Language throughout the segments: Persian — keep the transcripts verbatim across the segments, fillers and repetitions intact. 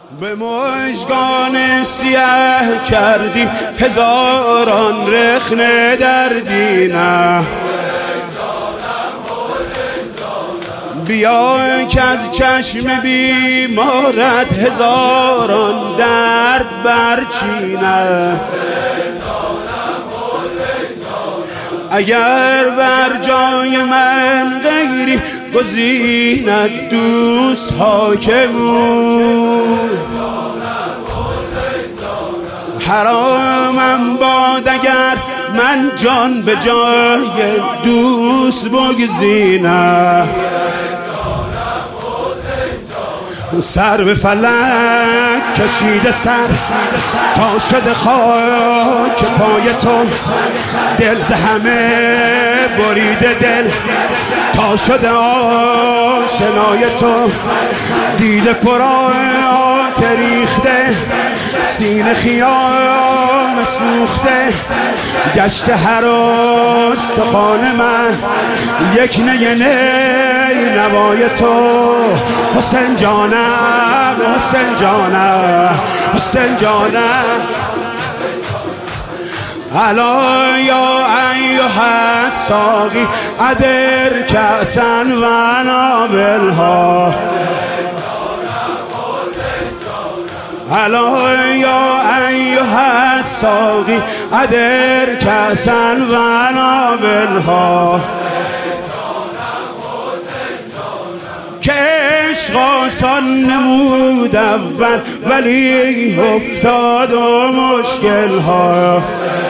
به مژگان سیاه کردی هزاران رخنه در دینه. بیا که از چشم بیمارت هزاران درد برچینه. اگر بر جای من غیری گزیند دوست حاکم بود، حرامم باد اگر من جان به جای دوست بگزینم. سر به فلک کشیده سر تا شده خاک پای تو، دل ز همه بریده دل تا شده آشنای تو. دیده فرات ریخته سینه خیام سوخته، گشت هر استخوان من یک نی نی نوای تو. حسین جانم حسین جانم حسین جانم. الا یا ایها الساقی ادر کأسا و نابلها. الا یا ایها الساقی ادر کأسا و نابلها. که عشق آسان نمود اول ولی افتاد و مشکل ها.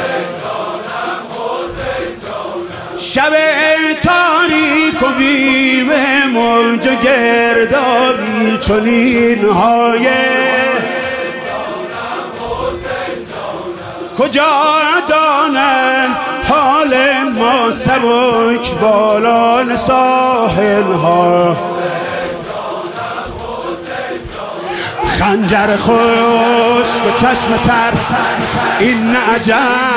شب تاریک و بیم موج و گردابی چنین های کجا دانند حال ما سبک بالان ساحل ها. خنجر خشک و چشم تر این عجب.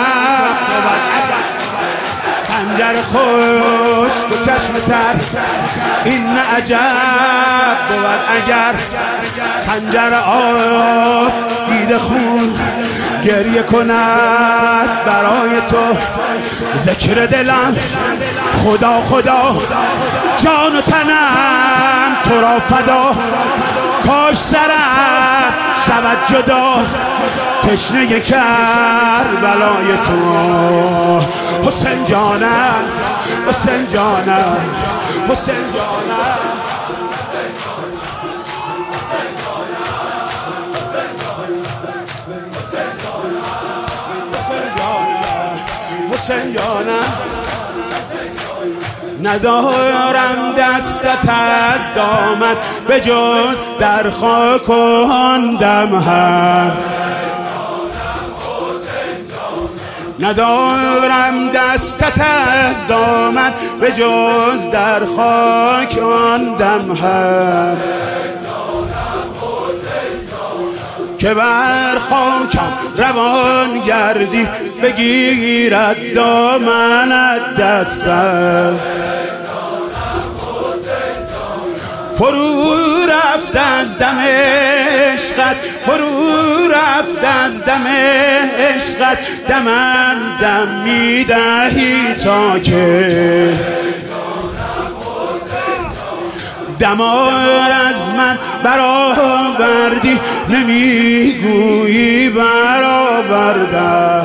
خنجر خشک و چشم تر این عجب بود اگر خنجر آب دیده خون گریه کند برای تو. ذکر دلم خدا خدا جان و تنم تو را فدا. کاش سرم شود جدا تشنه کربلای تو. حسین جانم حسین جانم حسین جانم. حسین جانم ندارم دستت از دامن به جز در خاک و آن دم هم. ندارم دستت از دامن به جز در خاک آن دم هم. که بر خاکم روان گردی بگیرد دامنت دستم. فرو رفت از دم عشقت فرو رفت از دم عشقت دمم دم میدهی تا که دمار از من برآوردی نمیگویی برآورده.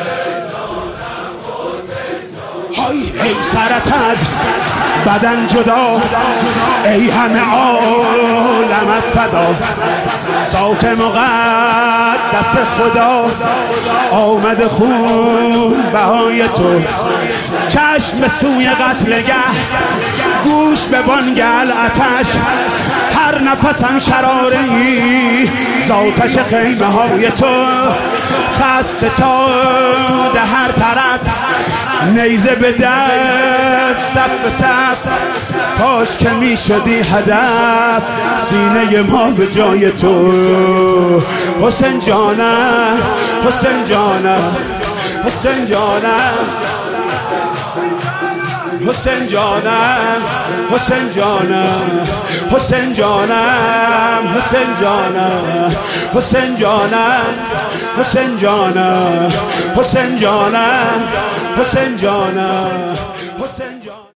های ای سرت از بدن جدا ای همه عالمت فدا. ذات مقدس خدا آمد خون بهای تو. چشم به سوی قتلگه گوش به بانگل آتش. هر نفسم شراره ای ذاتش خیمه های تو. خسب فتاده هر طرف نیزه به دست صف به صف. کاش که می شدی هدف سینه ما به جای تو. حسین جانم حسین جانم حسین جانم حسین جانم حسین جانم حسین جانم حسین جانم حسین جانم حسین جانم حسین جانم حسین جانم حسین جانم